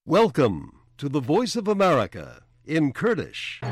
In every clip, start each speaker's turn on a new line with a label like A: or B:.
A: Welcome to the Voice of America in Kurdish.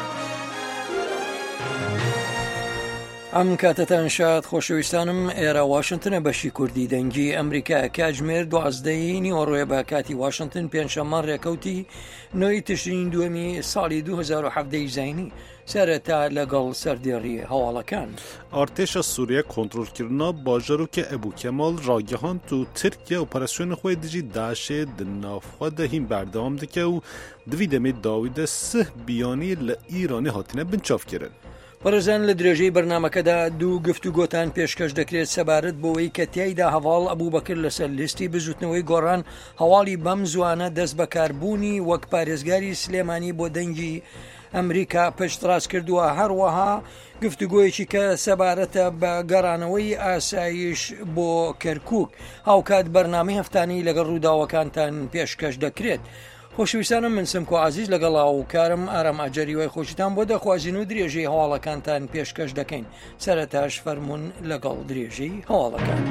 B: ئەم کاتتان شاد خۆشەویستانم ئێرە واشنگتنە بەشی کوردی دەنگی ئەمریکا کاتژمێر 12 نیوەڕۆیە بە کاتی واشنگتن پێنجشەممە ڕێکەوتی 9 تشرین دووەمی ساڵی 2017 زینی سەرەتا لەگەڵ سەردێڕی هەواڵەکان.
C: ئارتێشە سووریا کۆنتڕۆلکردنا باژەرۆکە ئەبوو کەماڵ ڕاگەهاند و ترکیە ئۆپەراسیۆنە خۆی دژی داعشێ di navxwe de hîn berdewam dike û di vî demê dawî de sih biyanî li Îranê hatine binçavkirin.
B: بەڕێزان لە درێژەی بەرنامەکەدا دوو گفتوگۆتان پێشکەش دەکرێت سەبارەت بۆەوەی کە تیایدا هەواڵ ئەبوو بەکر لەسەر لیستی بزوتنەوەی گۆڕان هەواڵی بەم زوانە دەست بەکاربوونی وەک پارێزگاری سلێمانی بۆ دەنگی ئەمریکا پشتڕاست کردووە هەروەها گفتوگۆیەکی کە سەبارەتە بە گەڕانەوەی ئاسایش بۆ کەرکووک هاوکات بەرنامەی هەفتانەی لەگەڵ ڕووداوەکانتان پێشکەش دەکرێت. خۆشەویستانم من سمکۆ عزیز لەگەڵا و کارم ئارام ئاجەری وای خۆشتان بۆ دەخوازین و درێژەی هەواڵەکانتان پێشکەش دەکەین. سەرەتاش فەرموون لەگەڵ درێژەی هەواڵەکان.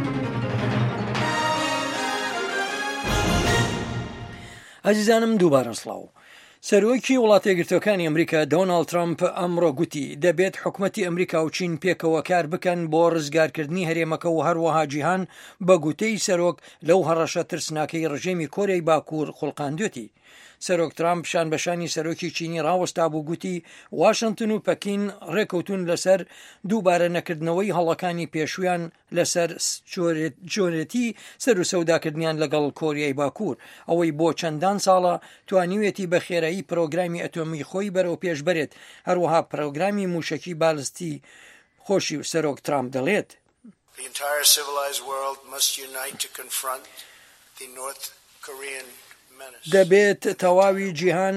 B: عزیزانم دووبارە سڵاو. سەرۆکی وڵاتە یەکگرتووەکانی ئەمریکا دۆناڵد ترامپ ئەمڕۆ گوتی دەبێت حکوومەتی ئەمریکا و چین پێکەوە کار بکەن بۆ ڕزگارکردنی هەرێمەکە و هەروەها جیهان بە گوتەی سەرۆک لەو هەڕەشە ترسناکەی ڕژێمی کۆرەی باکوور خوڵقاندوێتی. سەرۆک ترامپ شان بەشانی سەرۆکی چینی ڕاوەستا بوو گوتی واشنگتن و پەکین ڕێکەوتون لەسەر دووبارە نەکردنەوەی هەڵەکانی پێشویان لەسەر جۆرەتی سەر و سەوداکردنیان لەگەڵ کۆریای باکوور ئەوەی بۆ چەندان ساڵە توانیوێتی بە خێرایی پرۆگرامی ئەتۆمی خۆی بەرەو پێش بەرێت هەروەها پرۆگرامی موشکی بالستی خۆشی و سەرۆک ترامپ دەڵێت دەبێت تەواوی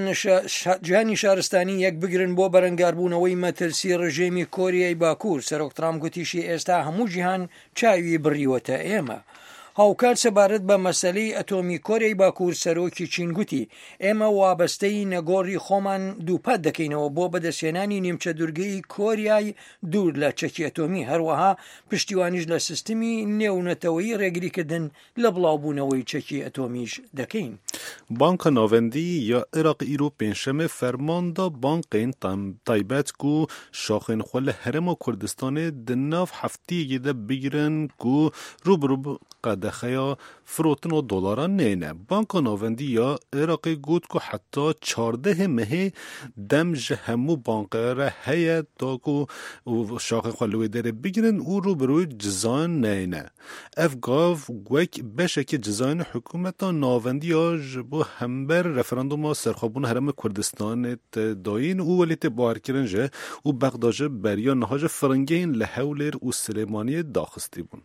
B: جیهانی شارستانی یەک بگرن بۆ بەرەنگاربوونەوەی مەترسی ڕژێمی کۆریای باکوور. سەرۆک ترامپ گوتیشی ئێستا هەموو جیهان چاوی بڕیوەتە ئێمە. هاوکات سەبارەت بە مەسەلەی ئەتۆمی کۆریای باکوور سەرۆکی چین گوتی ئێمە وابەستەی نەگۆڕی خۆمان دووپات دەکەینەوە بۆ بەدەستێنانی نیمچە دوورگەی کۆریای دوور لە چەکی ئەتۆمی هەروەها پشتیوانیش لە سیستمی نێونەتەوەی ڕێگریکردن لە بڵاوبوونەوەی چەکی ئەتۆمیش دەکەین.
C: بانکە ناوەندی یا عێراق ئیرۆ پێنجشەمە فەرماندا بانکên تایبەت ku şaxên xwe li Herêma Kurdistanê di nav hefteyekê de bigirin ku rûbirû qedexeya firotino dolaran neyne. Banka navendî ya Iraqê got ku heta 14 mehê dem ji hemû bankere heye ta ku şaxên xwe li wê derê bigirin û rûbirû cizayên neyne. Ev gav wek beşekî cizayên hikûmeta navendî ya ji bo hember referanduma serxwebûna Herêma Kurdistanê dayîn û welê tê bawerkirin ji û Bexda ji beriya niha ji firingehên li Hewlêr û Silêmaniyê daxistî bûn.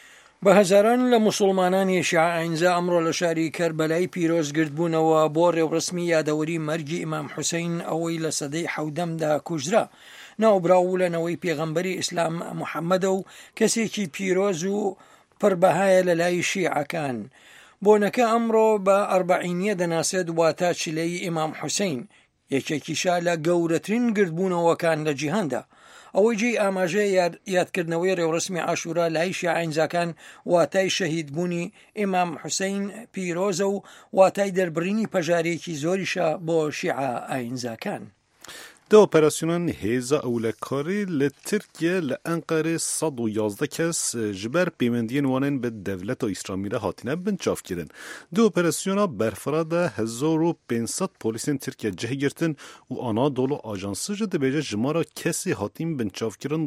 B: بە هەزاران لە موسڵمانانی شیعە ئاینزا ئەمڕۆ لە شاری کەربەلای پیرۆزگرت بوونەوە بۆ ڕێوڕسمی یادەوەری مەرگی ئیمام حوسەین ئەوەی لە سەدەی حەودەمدا کوژرا ناوبراو لەنەوەی پێغەمبەری ئیسلام محەممەدە و کەسێکی پیرۆز و پڕبەهایە لە لای شیعەکان. بۆنەکە ئەمڕۆ بە ئەربعینیە دەناسێت واتە چلەی ئیمام حوسەین یەکێکیشا لە گەورەترین گردبوونەوەکان لە جیهاندا. ئەوەی جێی ئاماژەی یادکردنەوەی ڕێوڕسمی عاشورا لای شیعەئینزاکان واتای شەهیدبوونی ئیمام حوسەین پیرۆزە و واتای دەربڕینی پەژارێکی زۆریشە بۆ شیعەئینزاکان.
C: ده operasyonên hêza ewlekarî li Tirkiye li Enqerê 111 kes ji ber pêwendiyên wanên bi devleta İslamî re hatine binçavkirin. Di operasyona berfira de 1500 polîsên Tirkiye cih girtin û Anadolu Ajansı ji dibêje jimara kesê hatîn binçavkirin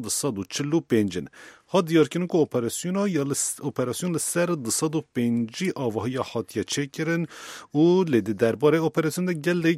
C: 245. Ha diyarkirin ku operasyon li ser 205 avahiya hatiye çêkirin û lê di derbarê operasyonda gelek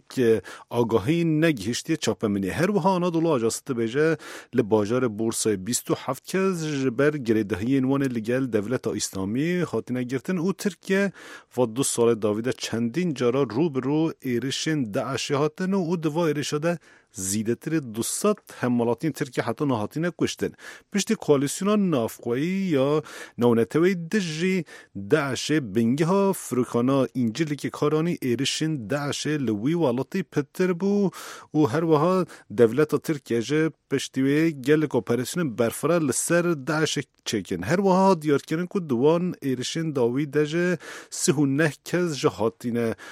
C: agahî negihiştiye çapeminê. Her wiha Anadolu Ajansı dibêje li bajarê Bursayê 27 kes ji ber girêdahiyên wanê li gel devleta İslamî hatine girtin û Tirkiye va 2 salê davî de çendîn cara rûbirû êrişên Daişê hatin û di va êrişa de زیدەتر 200 هەموڵاتیان ترکیە حتا نەهاتینە کوشتن. پشتی کۆلیسیۆنا نافخۆیی یا ناونەتەوەی دژی داعشê بنگها فرۆکانا ئینجیلێکی کارانی êrişên Daişê li wî welatî pitir bû û her wiha devleta Tirkiye ji piştî wê gelek operasyonên berfira li ser Daişê çêkin. Her wiha diyarkirin ku di wan êrişên dawî de ji 39 kes ji hatine